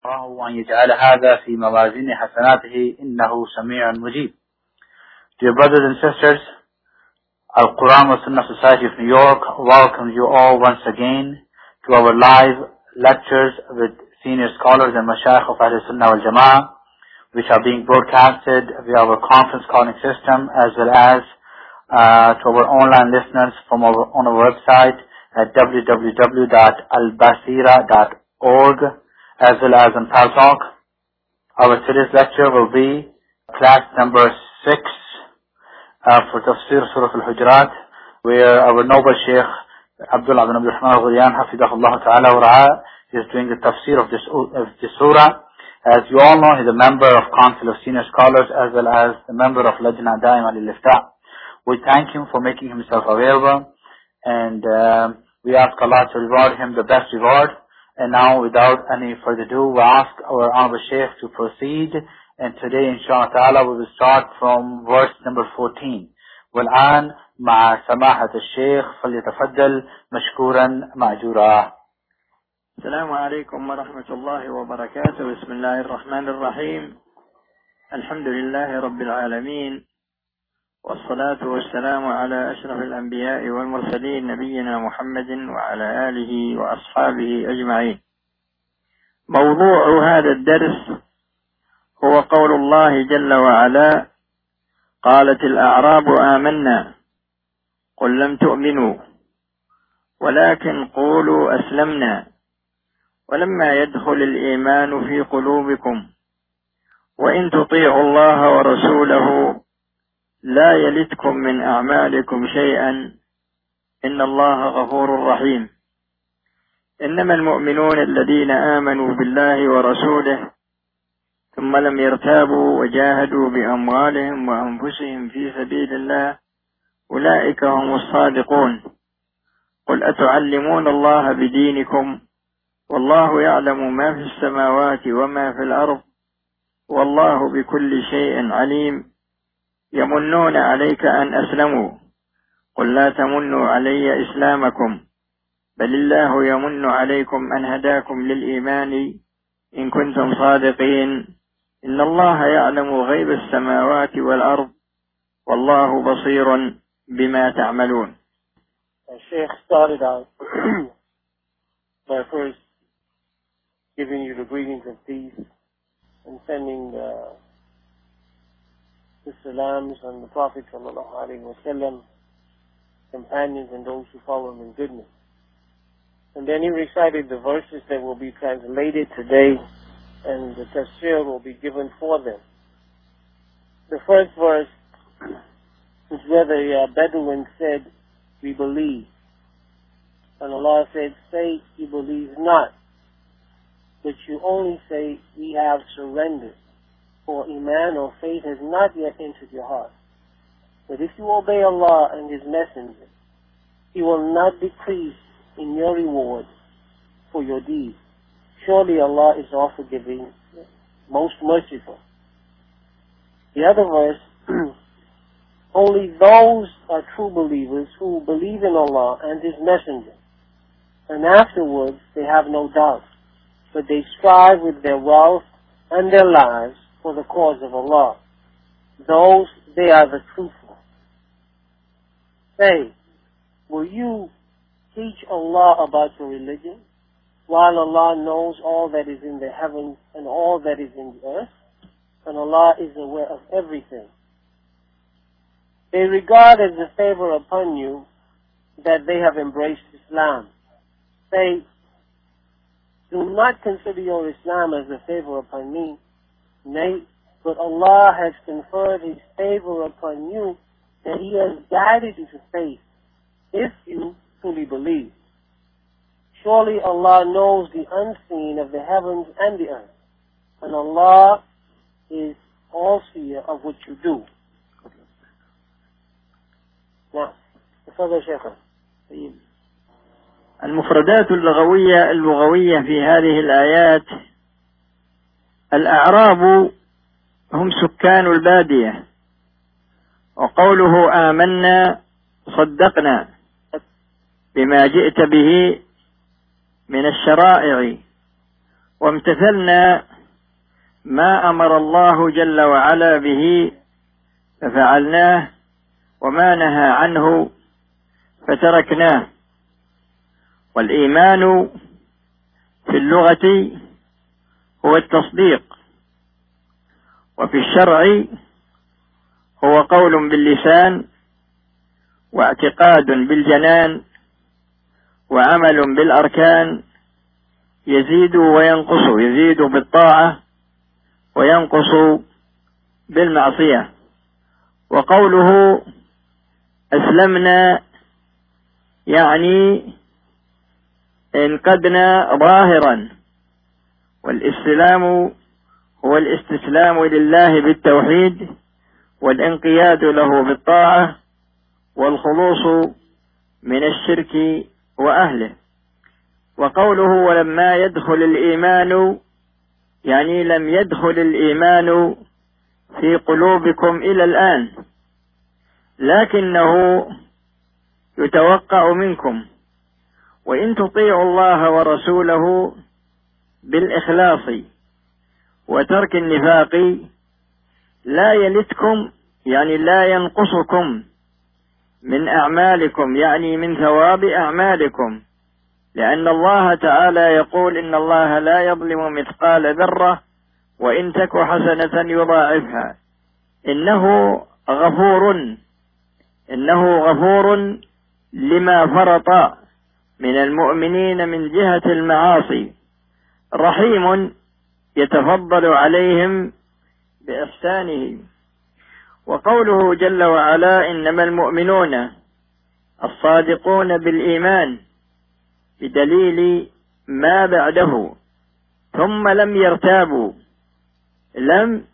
وأن يجعل هذا في موازين حسناته إنه سميع مجيب. Dear brothers and sisters, Al-Quran wa Sunnah Society of New York welcomes you all once again to our live lectures with senior scholars and mashayikh of Ahl Sunnah wal Jama'ah, which are being broadcasted via our conference calling system as well as to our online listeners from on our website at www.albasira.org as well as on Paltalk. Our today's lecture will be class number 6 for Tafsir Surah Al-Hujurat, where our noble Sheikh Abdullah bin Abdul Rahman Al-Ghuriyan Hafidahullah Ta'ala wa Ra'a is doing the tafsir of this surah. As you all know, he's a member of Council of Senior Scholars as well as a member of Lajna Da'ima Lil-Iftah. We thank him for making himself available, and we ask Allah to reward him the best reward. And now, without any further ado, we ask our Honorable Sheikh to proceed. And today, inshallah ta'ala, we will start from verse number 14. والآن مع سماحة الشيخ فليتفضل مشكورا مأجورا. السلام عليكم ورحمة الله وبركاته. بسم الله الرحمن الرحيم. الحمد لله رب العالمين، والصلاة والسلام على أشرف الأنبياء والمرسلين نبينا محمد وعلى آله وأصحابه أجمعين. موضوع هذا الدرس هو قول الله جل وعلا: قالت الأعراب آمنا قل لم تؤمنوا ولكن قولوا أسلمنا ولما يدخل الإيمان في قلوبكم وإن تطيعوا الله ورسوله لا يلتكم من أعمالكم شيئا إن الله غفور رحيم. إنما المؤمنون الذين آمنوا بالله ورسوله ثم لم يرتابوا وجاهدوا بأموالهم وأنفسهم في سبيل الله أولئك هم الصادقون. قل أتعلمون الله بدينكم والله يعلم ما في السماوات وما في الأرض والله بكل شيء عليم. يمنون عليك أن أسلموا قل لا تمنوا علي إسلامكم بل الله يمن عليكم أن هداكم للإيمان إن كنتم صادقين إن الله يعلم غيب السماوات والأرض والله بصير بما تعملون. The Sheikh started out by first giving you the greetings of peace and sending the salams on the Prophet sallallahu alaihi wasallam, companions and those who follow him in goodness. And then he recited the verses that will be translated today, and the tafsir will be given for them. The first verse is where the Bedouin said, "We believe." And Allah said, "Say you believe not, but you only say we have surrendered, for Iman or faith has not yet entered your heart. But if you obey Allah and His Messenger, He will not decrease in your reward for your deeds. Surely Allah is all forgiving, most merciful." The other verse, only those are true believers who believe in Allah and His Messenger, and afterwards they have no doubt, but they strive with their wealth and their lives for the cause of Allah. Those, they are the truthful. Say, will you teach Allah about your religion, while Allah knows all that is in the heavens and all that is in the earth, and Allah is aware of everything? They regard as a favor upon you that they have embraced Islam. Say, do not consider your Islam as a favor upon me. Nay, but Allah has conferred His favor upon you, that He has guided you to faith, if you truly believe. Surely Allah knows the unseen of the heavens and the earth, and Allah is all-seer of what you do. Now, تفضل شيخنا. المفردات اللغوية في هذه الآيات: الأعراب هم سكان البادية، وقوله آمنا صدقنا بما جئت به من الشرائع وامتثلنا ما أمر الله جل وعلا به ففعلناه، وما نهى عنه فتركناه. والإيمان في اللغة هو التصديق، وفي الشرع هو قول باللسان واعتقاد بالجنان وعمل بالأركان، يزيد وينقص، يزيد بالطاعة وينقص بالمعصية. وقوله أسلمنا يعني انقدنا ظاهرا، والاستسلام هو الاستسلام لله بالتوحيد والانقياد له بالطاعة والخلوص من الشرك وأهله. وقوله ولما يدخل الإيمان يعني لم يدخل الإيمان في قلوبكم إلى الآن، لكنه يتوقع منكم، وإن تطيعوا الله ورسوله بالإخلاص وترك النفاق لا يلتكم يعني لا ينقصكم من أعمالكم، يعني من ثواب أعمالكم، لأن الله تعالى يقول إن الله لا يظلم مثقال ذرة وإن تك حسنة يضاعفها. إنه غفور لما فرط من المؤمنين من جهة المعاصي، رحيم يتفضل عليهم بإحسانه. وقوله جل وعلا إنما المؤمنون الصادقون بالإيمان بدليل ما بعده ثم لم يرتابوا، لم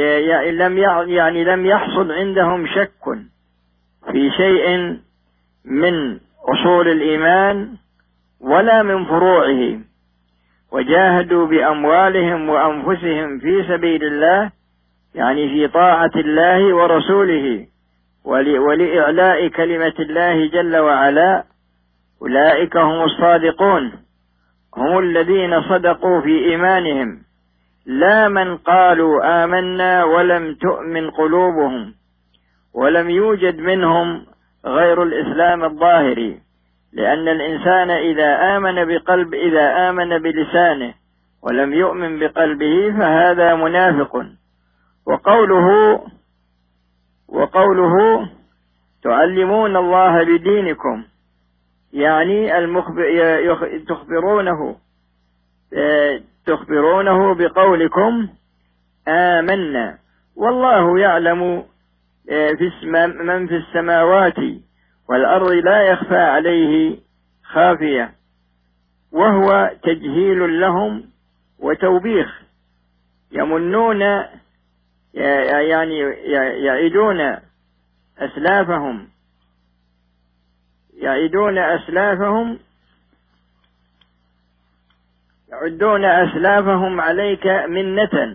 يحصل عندهم شك في شيء من أصول الإيمان ولا من فروعه، وجاهدوا بأموالهم وأنفسهم في سبيل الله، يعني في طاعة الله ورسوله ولإعلاء كلمة الله جل وعلا. أولئك هم الصادقون، هم الذين صدقوا في إيمانهم، لا من قالوا آمنا ولم تؤمن قلوبهم ولم يوجد منهم غير الإسلام الظاهري، لأن الإنسان إذا آمن بلسانه ولم يؤمن بقلبه فهذا منافق. وقوله تعلمون الله بدينكم، يعني تخبرونه بقولكم آمنا، والله يعلم من في السماوات والأرض لا يخفى عليه خافية، وهو تجهيل لهم وتوبيخ. يمنون يعني يعدون أسلافهم عليك منة.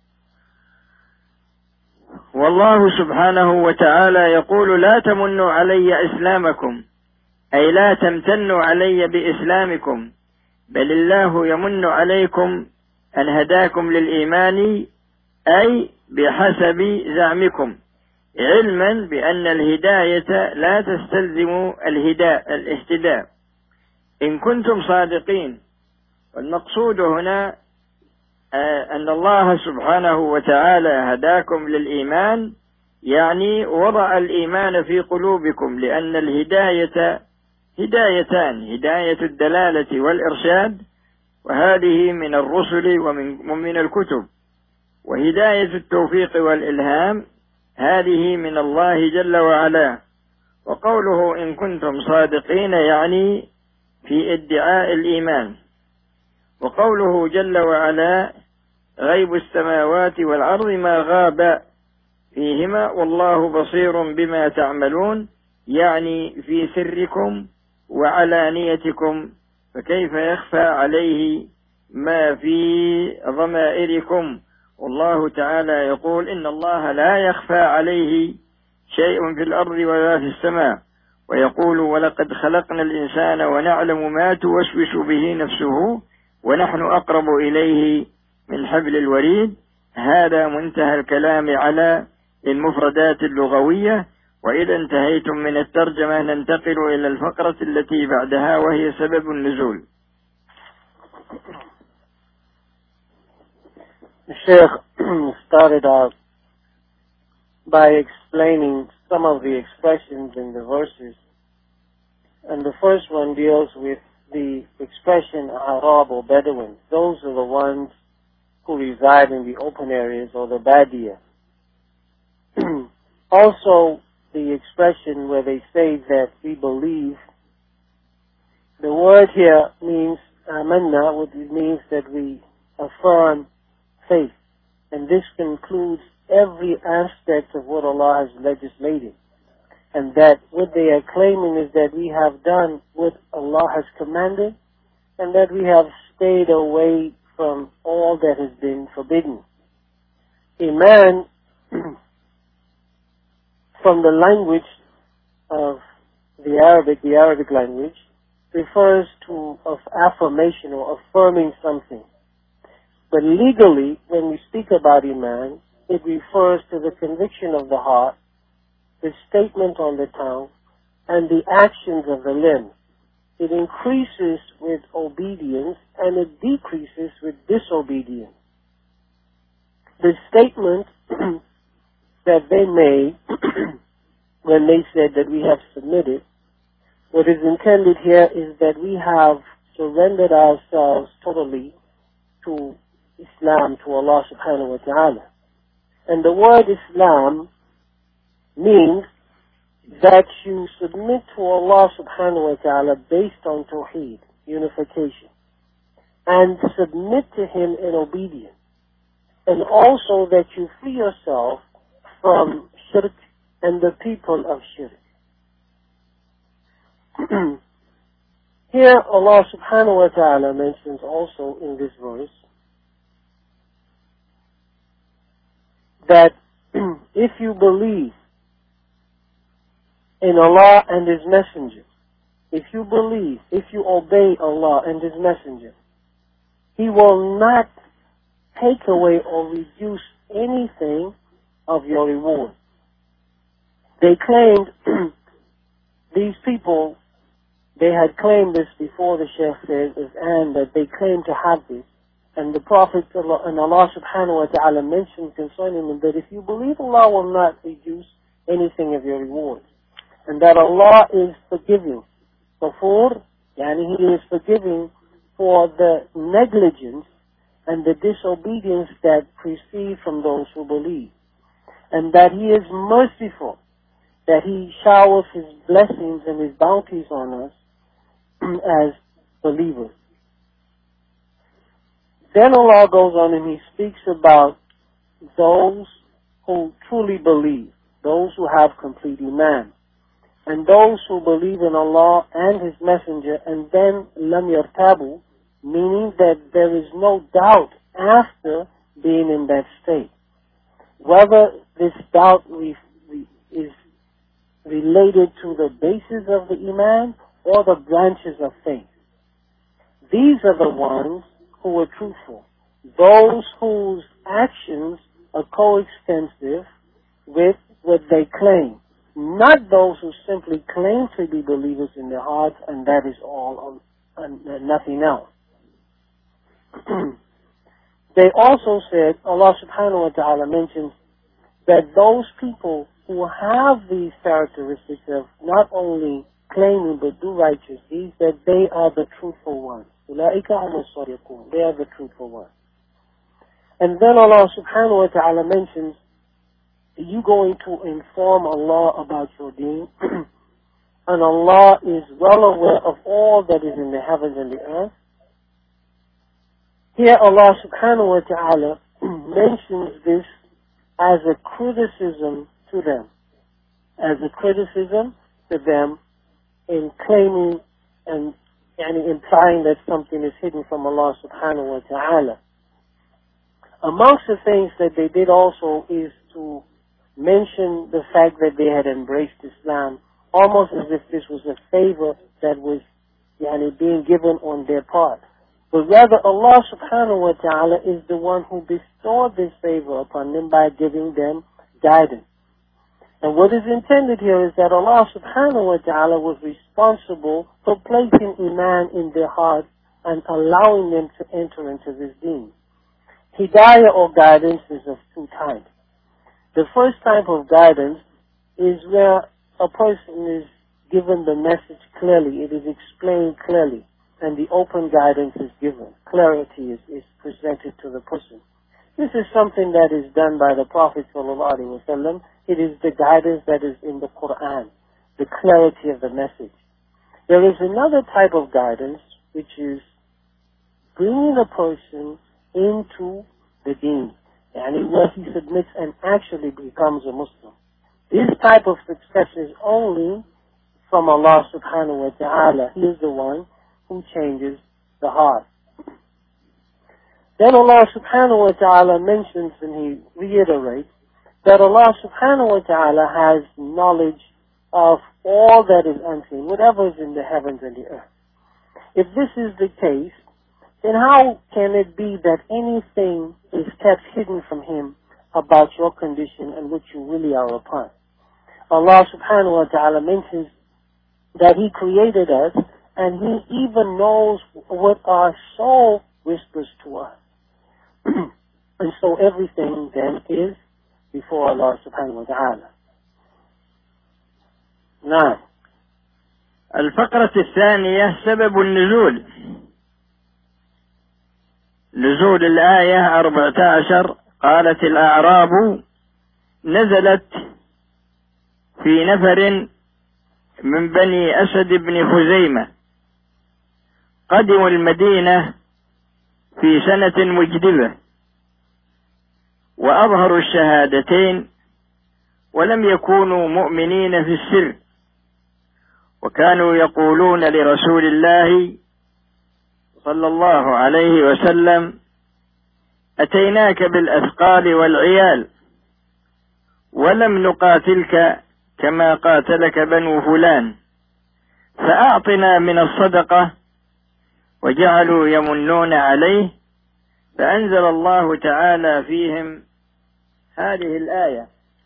والله سبحانه وتعالى يقول لا تمنوا علي إسلامكم، أي لا تمتنوا علي بإسلامكم، بل الله يمن عليكم أن هداكم للإيمان، أي بحسب زعمكم، علما بأن الهداية لا تستلزم الاهتداء إن كنتم صادقين. والمقصود هنا أن الله سبحانه وتعالى هداكم للإيمان، يعني وضع الإيمان في قلوبكم، لأن الهداية هدايتان: هداية الدلالة والإرشاد، وهذه من الرسل ومن الكتب، وهداية التوفيق والإلهام هذه من الله جل وعلا. وقوله إن كنتم صادقين يعني في ادعاء الإيمان. وقوله جل وعلا غيب السماوات والأرض ما غاب فيهما والله بصير بما تعملون، يعني في سركم وعلانيتكم، فكيف يخفى عليه ما في ضمائركم. والله تعالى يقول إن الله لا يخفى عليه شيء في الأرض ولا في السماء، ويقول ولقد خلقنا الإنسان ونعلم ما توسوس به نفسه ونحن أقرب إليه من حبل الوريد. هذا منتهى الكلام على المفردات اللغوية. وإذا انتهيتم من الترجمة ننتقل إلى الفقرة التي بعدها وهي سبب النزول. The Sheikh started out by explaining some of the expressions in the verses. And the first one deals with the expression Arab or Bedouin. Those are the ones who reside in the open areas or the Badia. Also, the expression where they say that we believe, the word here means amanna, which means that we affirm faith. And this includes every aspect of what Allah has legislated. And that what they are claiming is that we have done what Allah has commanded and that we have stayed away from all that has been forbidden. Iman, from the language of the Arabic language, refers to of affirmation or affirming something. But legally, when we speak about Iman, it refers to the conviction of the heart, the statement on the tongue, and the actions of the limbs. It increases with obedience and it decreases with disobedience. The statement that they made when they said that we have submitted, what is intended here is that we have surrendered ourselves totally to Islam, to Allah subhanahu wa ta'ala. And the word Islam means that you submit to Allah subhanahu wa ta'ala based on tawheed, unification, and submit to Him in obedience. And also that you free yourself from shirk and the people of shirk. Here Allah subhanahu wa ta'ala mentions also in this verse that if you believe in Allah and His Messenger, if you believe, if you obey Allah and His Messenger, He will not take away or reduce anything of your reward. They claimed, these people, they had claimed this before the Shaykh said, and that they claimed to have this. And the Prophet and Allah subhanahu wa ta'ala mentioned concerning them that if you believe, Allah will not reduce anything of your reward. And that Allah is forgiving. Ghafur, yani He is forgiving for the negligence and the disobedience that proceed from those who believe. And that He is merciful, that He showers His blessings and His bounties on us as believers. Then Allah goes on and He speaks about those who truly believe, those who have complete Iman, and those who believe in Allah and His Messenger, and then lam yartabu, meaning that there is no doubt after being in that state. Whether this doubt is related to the basis of the Iman or the branches of faith. These are the ones who are truthful. Those whose actions are coextensive with what they claim. Not those who simply claim to be believers in their hearts and that is all and nothing else. They also said, Allah subhanahu wa ta'ala mentions that those people who have these characteristics of not only claiming but do righteous deeds, that they are the truthful ones. They are the truthful ones. And then Allah subhanahu wa ta'ala mentions, are you going to inform Allah about your deen? And Allah is well aware of all that is in the heavens and the earth. Here Allah subhanahu wa ta'ala mentions this as a criticism to them. As a criticism to them in claiming and implying that something is hidden from Allah subhanahu wa ta'ala. Amongst the things that they did also is to mention the fact that they had embraced Islam, almost as if this was a favor that was being given on their part. but rather Allah subhanahu wa ta'ala is the one who bestowed this favor upon them by giving them guidance. And what is intended here is that Allah subhanahu wa ta'ala was responsible for placing Iman in their hearts and allowing them to enter into this deen. Hidayah or guidance is of two types. The first type of guidance is where a person is given the message clearly, it is explained clearly, and the open guidance is given. Clarity is presented to the person. This is something that is done by the Prophet ﷺ. It is the guidance that is in the Quran, the clarity of the message. There is another type of guidance, which is bringing a person into the deen, and where he submits and actually becomes a Muslim. This type of success is only from Allah subhanahu wa ta'ala. He is the one who changes the heart. Then Allah subhanahu wa ta'ala mentions, and he reiterates, that Allah subhanahu wa ta'ala has knowledge of all that is unseen, whatever is in the heavens and the earth. If this is the case, then how can it be that anything is kept hidden from Him about your condition and what you really are upon? Allah subhanahu wa ta'ala mentions that He created us, and He even knows what our soul whispers to us. And so everything then is before Allah subhanahu wa ta'ala. نعم. الفقرة الثانية سبب النزول. نزول الآية 14. قالت الأعراب نزلت في نفر من بني أسد بن خزيمة قدموا المدينة في سنة مجدبة وأظهروا الشهادتين ولم يكونوا مؤمنين في السر وكانوا يقولون لرسول الله صلى الله عليه وسلم أتيناك بالأثقال والعيال ولم نقاتلك كما قاتلك بنو فلان فأعطنا من الصدقة وجعلوا يمنون عليه فأنزل الله تعالى فيهم هذه الآية.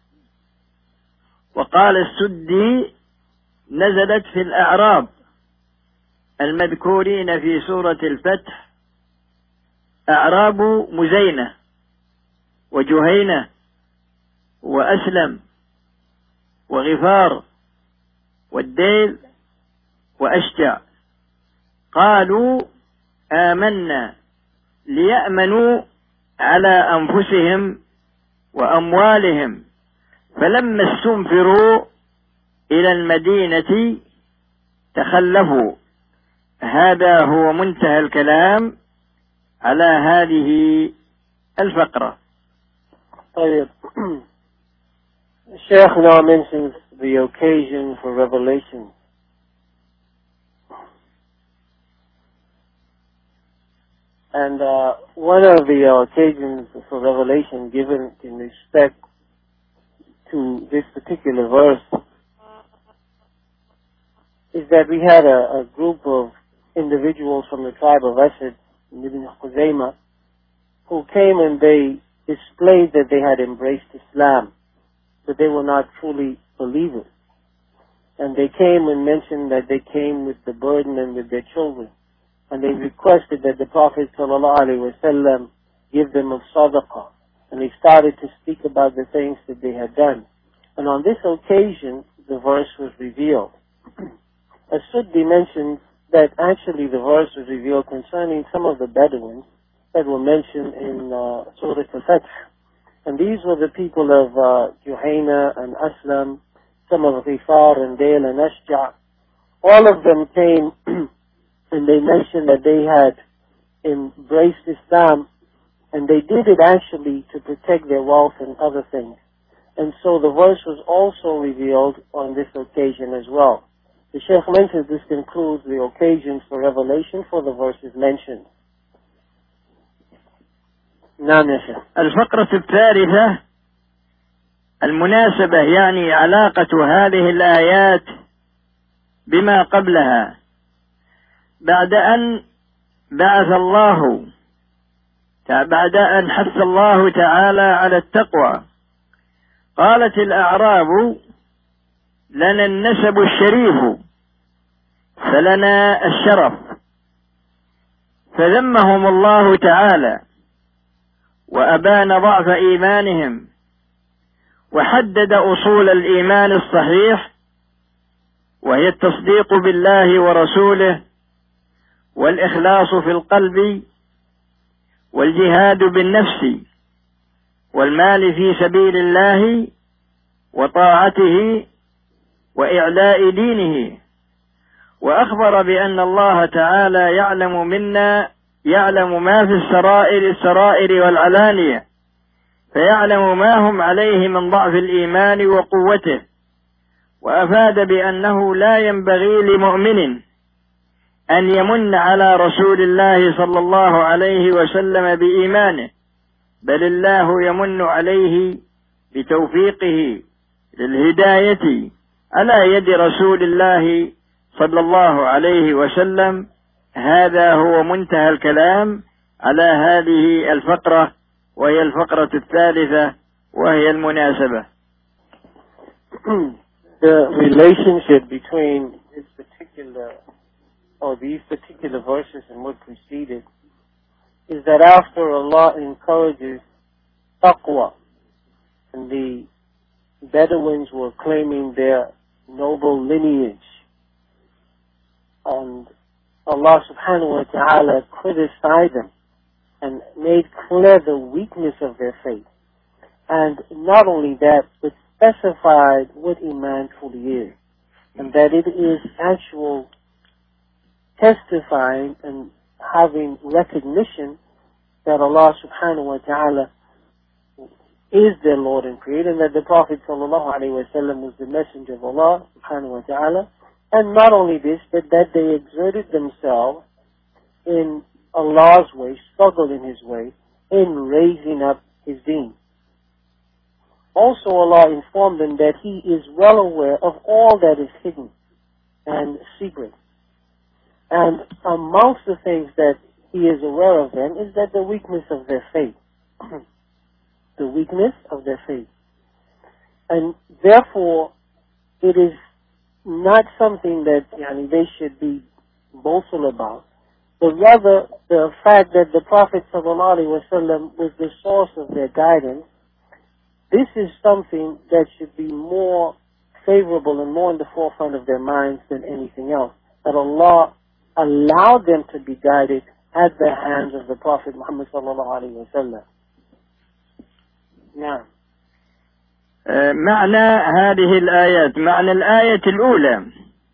وقال السدي نزلت في الأعراب المذكورين في سورة الفتح أعراب مزينة وجهينة وأسلم وغفار والديل وأشجع قالوا آمنا ليأمنوا على أنفسهم وأموالهم فلما استنفروا إلى المدينة تخلفوا. هذا هو منتهى الكلام على هذه الفقرة. طيب. Sheikh now mentions the occasion for revelation. And one of the occasions for revelation given in respect to this particular verse is that we had a group of individuals from the tribe of Asad, Ibn Khuzaymah, who came and they displayed that they had embraced Islam, but they were not truly believers. And they came and mentioned that they came with the burden and with their children. And they requested that the Prophet ﷺ give them of sadaqah. And they started to speak about the things that they had done. And on this occasion, the verse was revealed. As-Suddi mentioned that actually the verse was revealed concerning some of the Bedouins that were mentioned in Surah Al-Fath. And these were the people of Juhayna and Aslam, some of Ghifar and Dale and Ashja'. All of them came and they mentioned that they had embraced Islam, and they did it actually to protect their wealth and other things. And so the verse was also revealed on this occasion as well. The Shaykh mentions this includes the occasions for revelation for the verses mentioned. نعم يا شيخ. الفقرة الثالثة المناسبة، يعني علاقة هذه الآيات بما قبلها. بعد أن بعد أن حث الله تعالى على التقوى، قالت الأعراب: لنا النسب الشريف فلنا الشرف. فذمهم الله تعالى وأبان ضعف إيمانهم، وحدد أصول الإيمان الصحيح، وهي التصديق بالله ورسوله، والإخلاص في القلب، والجهاد بالنفس، والمال في سبيل الله، وطاعته، وإعلاء دينه. وأخبر بأن الله تعالى يعلم ما في السرائر والعلانية، فيعلم ما هم عليه من ضعف الإيمان وقوته. وأفاد بأنه لا ينبغي لمؤمن أن يمن على رسول الله صلى الله عليه وسلم بإيمانه، بل الله يمن عليه بتوفيقه للهداية على يد رسول الله صلى الله عليه وسلم. هذا هو منتهى الكلام على هذه الفقرة، وهي الفقرة الثالثة، وهي المناسبة. The relationship between these particular verses and what preceded is that after Allah encourages taqwa, and the Bedouins were claiming their noble lineage, and Allah subhanahu wa ta'ala criticized them and made clear the weakness of their faith. And not only that, but specified what Iman truly is, and that it is actual testifying and having recognition that Allah subhanahu wa ta'ala is their Lord and Creator, and that the Prophet sallallahu alaihi wasallam was the messenger of Allah subhanahu wa ta'ala. And not only this, but that they exerted themselves in Allah's way, struggled in His way, in raising up His deen. Also Allah informed them that He is well aware of all that is hidden and secret. And amongst the things that He is aware of them is that the weakness of their faith. The weakness of their faith. And therefore, it is not something that they should be boastful about, but rather the fact that the Prophet ﷺ was the source of their guidance. This is something that should be more favorable and more in the forefront of their minds than anything else. That Allah allowed them to be guided at the hands of the Prophet Muhammad ﷺ. Now, معنى هذه الآيات: معنى الآية الأولى: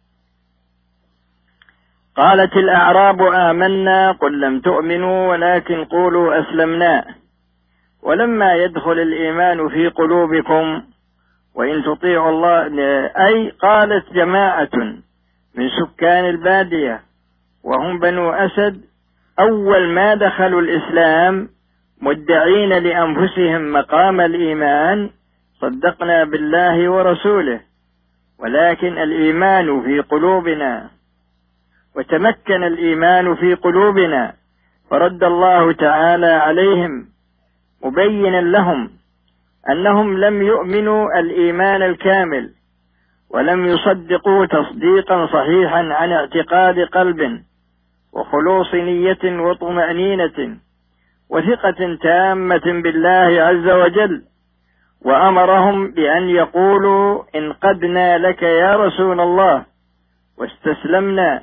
قالت الأعراب آمنا قل لم تؤمنوا ولكن قولوا أسلمنا ولما يدخل الإيمان في قلوبكم وإن تطيعوا الله. أي قالت جماعة من سكان البادية وهم بنو أسد أول ما دخلوا الإسلام مدعين لأنفسهم مقام الإيمان: صدقنا بالله ورسوله، ولكن الإيمان في قلوبنا، وتمكن الإيمان في قلوبنا، فرد الله تعالى عليهم مبينا لهم أنهم لم يؤمنوا الإيمان الكامل، ولم يصدقوا تصديقا صحيحا عن اعتقاد قلب وخلوص نية وطمأنينة وثقة تامة بالله عز وجل. وأمرهم بأن يقولوا: انقدنا لك يا رسول الله واستسلمنا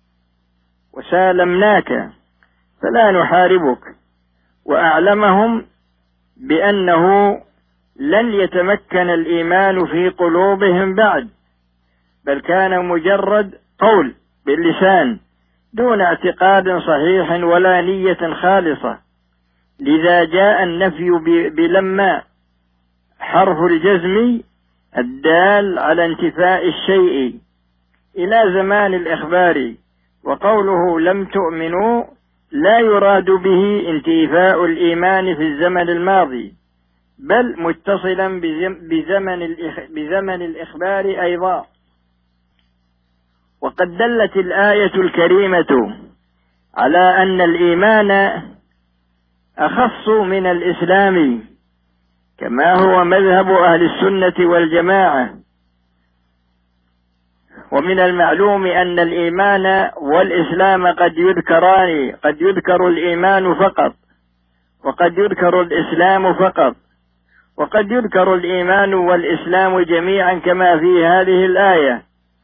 وسالمناك فلا نحاربك. وأعلمهم بأنه لن يتمكن الإيمان في قلوبهم بعد، بل كان مجرد قول باللسان دون اعتقاد صحيح ولا نية خالصة. لذا جاء النفي بلما حرف الجزم الدال على انتفاء الشيء إلى زمان الإخبار، وقوله لم تؤمنوا لا يراد به انتفاء الإيمان في الزمن الماضي، بل متصلا بزمن الإخبار أيضا. وقد دلت الآية الكريمة على أن الإيمان أخص من الإسلام، كما هو مذهب أهل السنة والجماعة. ومن المعلوم أن الإيمان والإسلام قد يذكران، قد يذكر الإيمان فقط، وقد يذكر الإسلام فقط، وقد يذكر الإيمان والإسلام جميعا كما في هذه الآية.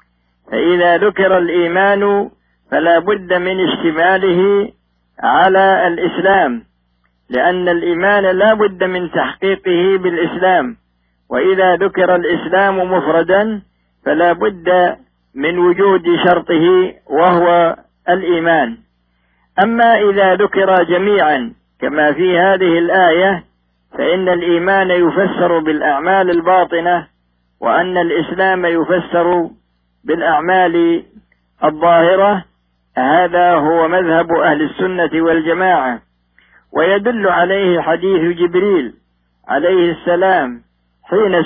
فإذا ذكر الإيمان فلا بد من اشتماله على الإسلام، لأن الإيمان لا بد من تحقيقه بالإسلام. وإذا ذكر الإسلام مفردا فلا بد من وجود شرطه وهو الإيمان. أما إذا ذكر جميعا كما في هذه الآية فإن الإيمان يفسر بالأعمال الباطنة، وأن الإسلام يفسر بالأعمال الظاهرة. هذا هو مذهب أهل السنة والجماعة، ويدل عليه حديث جبريل عليه السلام حين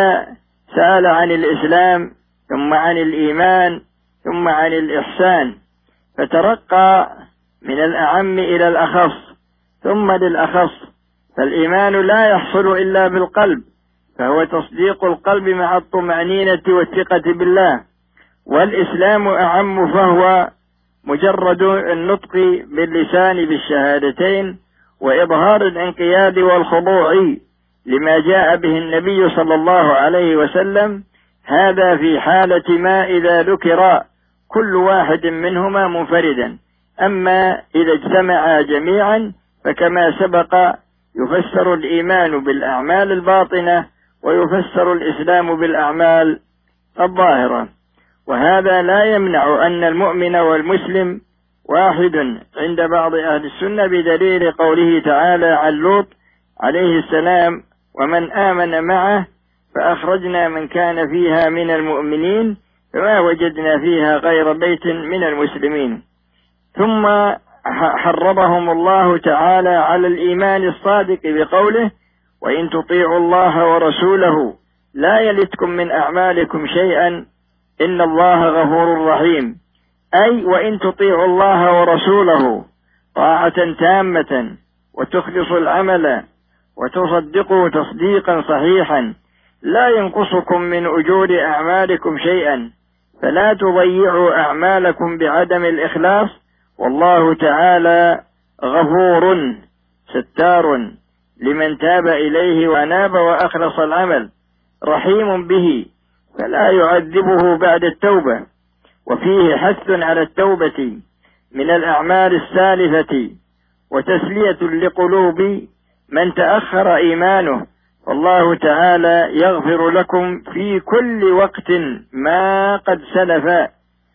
سأل عن الإسلام، ثم عن الإيمان، ثم عن الإحسان، فترقى من الأعم إلى الأخص ثم للأخص. فالإيمان لا يحصل إلا بالقلب، فهو تصديق القلب مع الطمأنينة والثقة بالله. والإسلام أعم، فهو مجرد النطق باللسان بالشهادتين وإظهار الانقياد والخضوع لما جاء به النبي صلى الله عليه وسلم. هذا في حالة ما إذا ذكر كل واحد منهما منفردا. أما إذا اجتمعا جميعا فكما سبق يفسر الإيمان بالأعمال الباطنة ويفسر الإسلام بالأعمال الظاهرة. وهذا لا يمنع أن المؤمن والمسلم واحد عند بعض أهل السنة، بدليل قوله تعالى عن لوط عليه السلام: ومن آمن معه فأخرجنا من كان فيها من المؤمنين فما وجدنا فيها غير بيت من المسلمين. ثم حرضهم الله تعالى على الإيمان الصادق بقوله: وإن تطيعوا الله ورسوله لا يلتكم من أعمالكم شيئا إن الله غفور رحيم. أي وإن تطيعوا الله ورسوله طاعة تامة وتخلص العمل وتصدقوا تصديقا صحيحا لا ينقصكم من أجور أعمالكم شيئا، فلا تضيعوا أعمالكم بعدم الإخلاص، والله تعالى غفور ستار لمن تاب إليه وأناب وأخلص العمل، رحيم به فلا يعذبه بعد التوبة. وفيه حث على التوبة من الأعمال السالفة وتسلية لقلوب من تأخر إيمانه، والله تعالى يغفر لكم في كل وقت ما قد سلف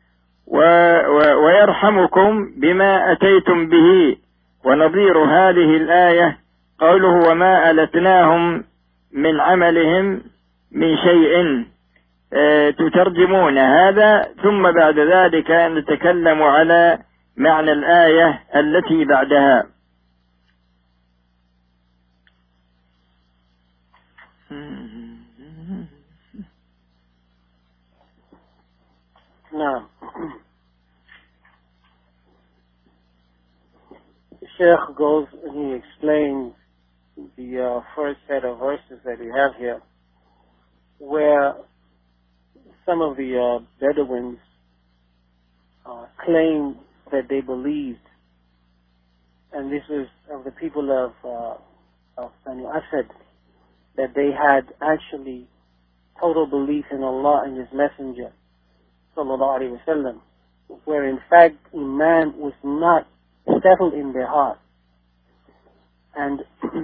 ويرحمكم بما أتيتم به. ونظير هذه الآية قوله: وما ألتناهم من عملهم من شيء. تترجمون هذا ثم بعد ذلك نتكلم على معنى الآية التي بعدها. نعم. The Sheikh goes and he explains the first set of verses that we have here, where some of the Bedouins claimed that they believed, and this was of the people of Banu Asad, that they had actually total belief in Allah and His Messenger, sallallahu alaihi wasallam, where in fact Iman was not settled in their heart, and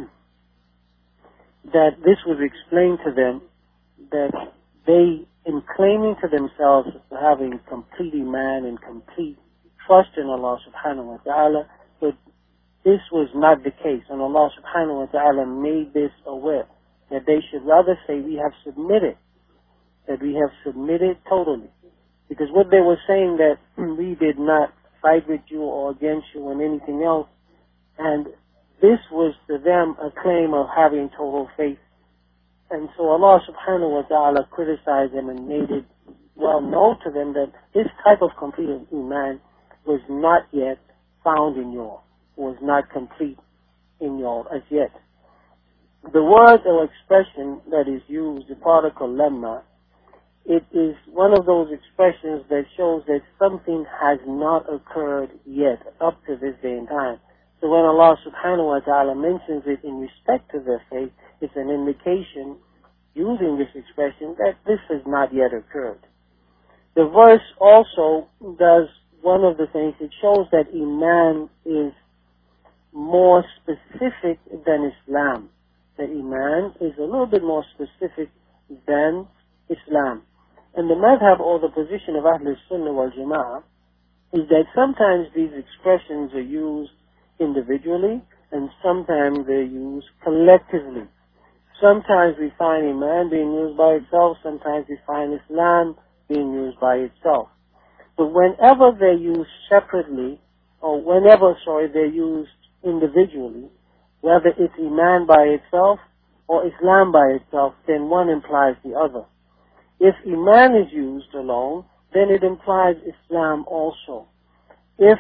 that this was explained to them that they, in claiming to themselves having complete Iman and complete trust in Allah subhanahu wa ta'ala, but this was not the case, and Allah subhanahu wa ta'ala made this aware, that they should rather say we have submitted, that we have submitted totally. Because what they were saying, that we did not fight with you or against you and anything else, and this was to them a claim of having total faith. And so Allah subhanahu wa ta'ala criticized them and made it well known to them that this type of complete Iman was not yet found in you, was not complete in you as yet. The word or expression that is used, the particle lamma, it is one of those expressions that shows that something has not occurred yet up to this day and time. So when Allah subhanahu wa ta'ala mentions it in respect to their faith, it's an indication, using this expression, that this has not yet occurred. The verse also does one of the things, it shows that Iman is more specific than Islam. That Iman is a little bit more specific than Islam. And the madhab or the position of Ahlul Sunnah wal Jama'ah is that sometimes these expressions are used individually and sometimes they're used collectively. Sometimes we find Iman being used by itself, sometimes we find Islam being used by itself. But whenever they're used separately, or they're used individually, whether it's Iman by itself or Islam by itself, then one implies the other. If Iman is used alone, then it implies Islam also. If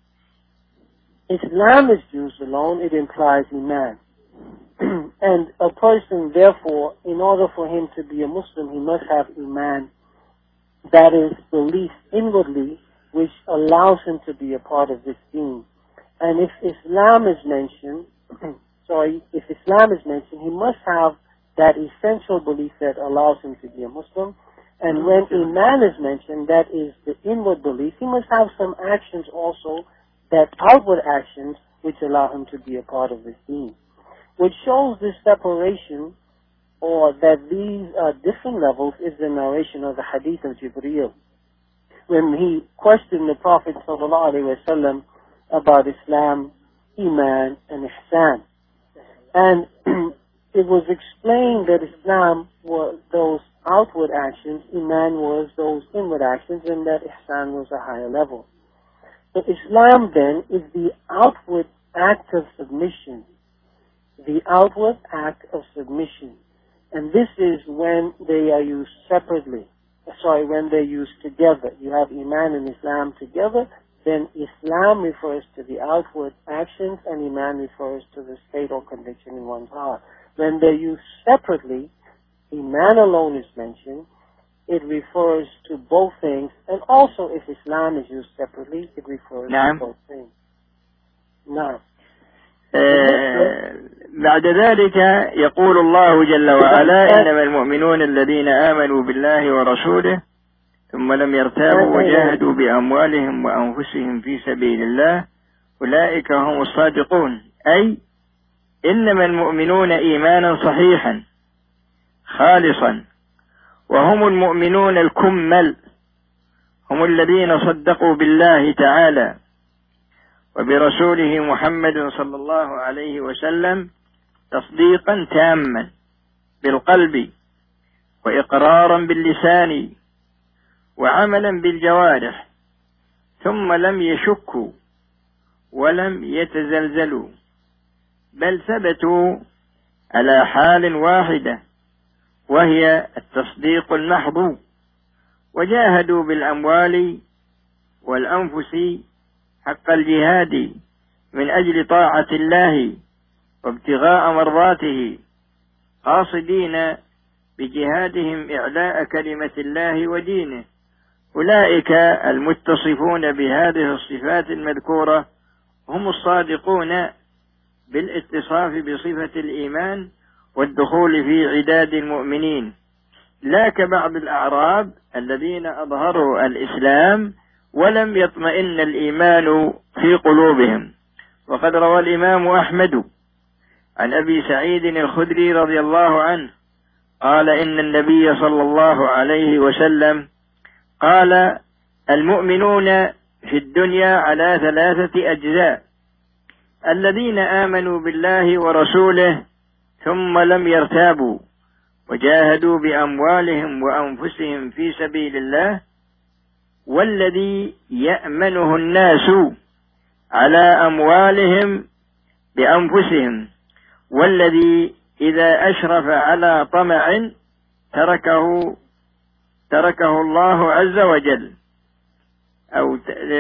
Islam is used alone, it implies Iman. And a person, therefore, in order for him to be a Muslim, he must have Iman. That is belief inwardly, which allows him to be a part of this deen. And if Islam is mentioned, he must have that essential belief that allows him to be a Muslim. And when Iman is mentioned, that is the inward belief, he must have some actions also, that outward actions, which allow him to be a part of this deen. Which shows this separation, or that these are different levels, is the narration of the hadith of Jibreel. When he questioned the Prophet ﷺ about Islam, Iman, and Ihsan. And it was explained that Islam was those outward actions, Iman was those inward actions, and that Ihsan was a higher level. So Islam then is the outward act of submission. The outward act of submission. And this is when they are used separately. When they're used together. You have Iman and Islam together, then Islam refers to the outward actions and Iman refers to the state or conviction in one's heart. When they're used separately, Iman alone is mentioned. It refers to both things. And also if Islam is used separately, it refers to both things. Now, بعد ذلك يقول الله جل وعلا إنما المؤمنون الذين آمنوا بالله ورسوله ثم لم يرتابوا وجاهدوا بأموالهم وأنفسهم في سبيل الله أولئك هم الصادقون. أي إنما المؤمنون إيمانا صحيحا خالصا، وهم المؤمنون الكمل، هم الذين صدقوا بالله تعالى وبرسوله محمد صلى الله عليه وسلم تصديقا تاما بالقلب وإقرارا باللسان وعملا بالجوارح، ثم لم يشكوا ولم يتزلزلوا، بل ثبتوا على حال واحدة وهي التصديق المحض، وجاهدوا بالأموال والأنفس حق الجهاد من أجل طاعة الله وابتغاء مرضاته، قاصدين بجهادهم إعلاء كلمة الله ودينه. أولئك المتصفون بهذه الصفات المذكورة هم الصادقون بالاتصاف بصفة الإيمان والدخول في عداد المؤمنين، لا كبعض الأعراب الذين أظهروا الإسلام ولم يطمئن الإيمان في قلوبهم. وقد روى الإمام أحمد عن أبي سعيد الخدري رضي الله عنه قال إن النبي صلى الله عليه وسلم قال المؤمنون في الدنيا على 3 أجزاء: الذين آمنوا بالله ورسوله ثم لم يرتابوا وجاهدوا بأموالهم وأنفسهم في سبيل الله، والذي يأمنه الناس على أموالهم بأنفسهم، والذي إذا أشرف على طمع تركه الله عز وجل. أو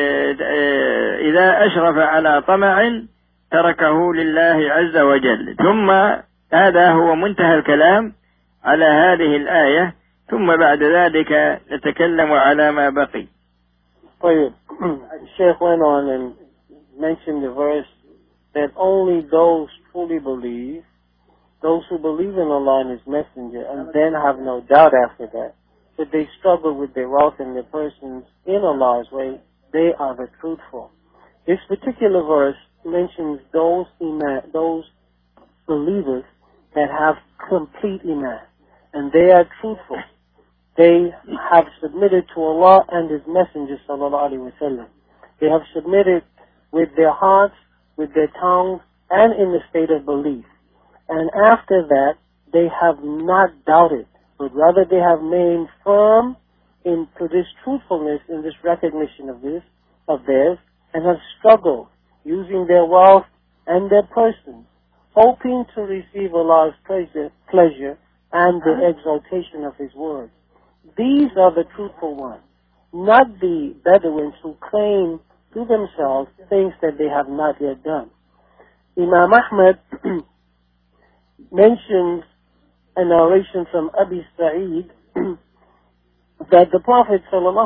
إذا أشرف على طمع تركه لله عز وجل. ثم هذا هو منتهى الكلام على هذه الآية، ثم بعد ذلك نتكلم على ما بقي. طيب. Sheikh went on and mentioned the verse that only those truly believe, those who believe in Allah and His Messenger, and then have no doubt after that they struggle with their wealth and their persons in Allah's way, they are the truthful. This particular verse mentions those believers that have complete iman, and they are truthful. They have submitted to Allah and His Messenger sallallahu alaihi wasallam. They have submitted with their hearts, with their tongues, and in the state of belief. And after that, they have not doubted, but rather they have remained firm into this truthfulness, in this recognition of theirs, and have struggled using their wealth and their persons, hoping to receive Allah's pleasure and the exaltation of His word. These are the truthful ones, not the Bedouins who claim to themselves things that they have not yet done. Imam Ahmad mentions a narration from Abi Sa'id that the Prophet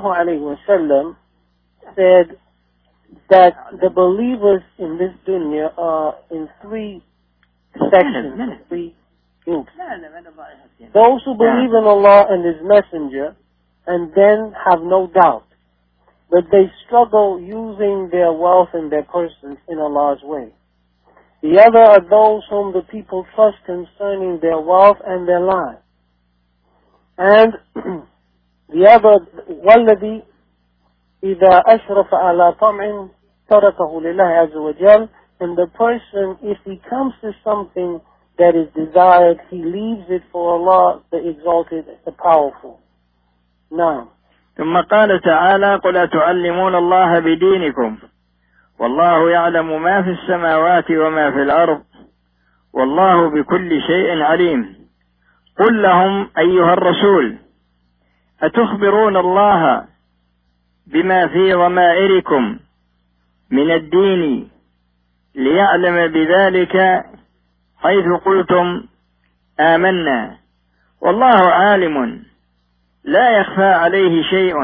ﷺ said that the believers in this dunya are in three sections, three groups. Those who believe in Allah and His Messenger and then have no doubt, but they struggle using their wealth and their persons in Allah's way. The other are those whom the people trust concerning their wealth and their lives. And the other, وَالَّذِي إِذَا أَشْرَفَ عَلَى طَمْعٍ تَرَكَهُ لِلَّهِ عَزَّ وَجَلَّ. And the person, if he comes to something that is desired, he leaves it for Allah, the exalted, the powerful. Now, ثم قال تعالى قل أتعلمون الله بدينكم والله يعلم ما في السماوات وما في الأرض والله بكل شيء عليم. قل لهم أيها الرسول أتخبرون الله بما في ضمائركم من الدين ليعلم بذلك حيث قلتم آمنا والله عالم لا يخفى عليه شيء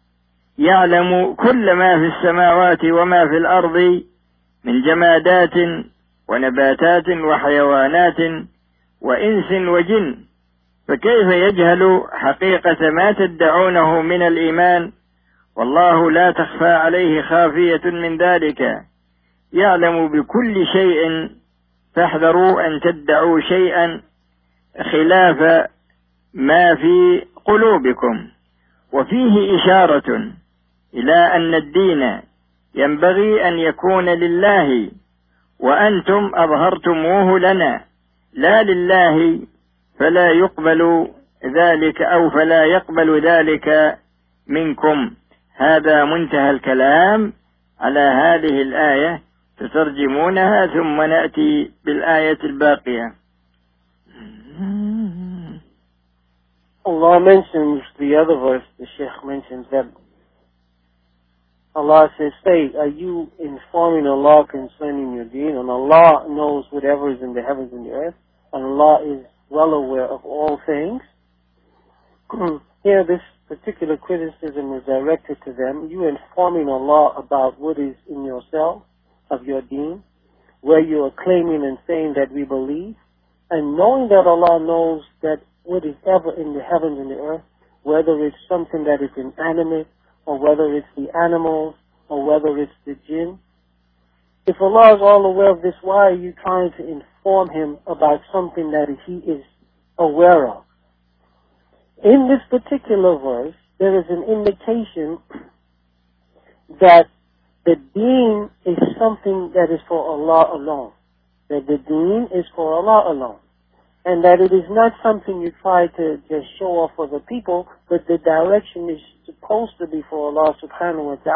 يعلم كل ما في السماوات وما في الأرض من جمادات ونباتات وحيوانات وإنس وجن، فكيف يجهل حقيقة ما تدعونه من الإيمان والله لا تخفى عليه خافية من ذلك يعلم بكل شيء، فاحذروا أن تدعوا شيئا خلاف ما في قلوبكم. وفيه إشارة إلى أن الدين ينبغي أن يكون لله وأنتم أظهرتموه لنا لا لله، فلا يقبل ذلك أو فلا يقبل ذلك منكم. هذا منتهى الكلام على هذه الآية، تترجمونها ثم نأتي بالآية الباقية. Allah mentions the other verse, the Sheikh mentions that Allah says, say, are you informing Allah concerning your deen? And Allah knows whatever is in the heavens and the earth, and Allah is well aware of all things. Here, this particular criticism is directed to them. You informing Allah about what is in yourself, of your deen, where you are claiming and saying that we believe, and knowing that Allah knows that what is ever in the heavens and the earth, whether it's something that is inanimate, or whether it's the animals, or whether it's the jinn. If Allah is all aware of this, why are you trying to inform Him about something that He is aware of? In this particular verse, there is an indication that the deen is something that is for Allah alone. That the deen is for Allah alone. And that it is not something you try to just show off for the people, but the direction is supposed to be for Allah subhanahu wa ta'ala.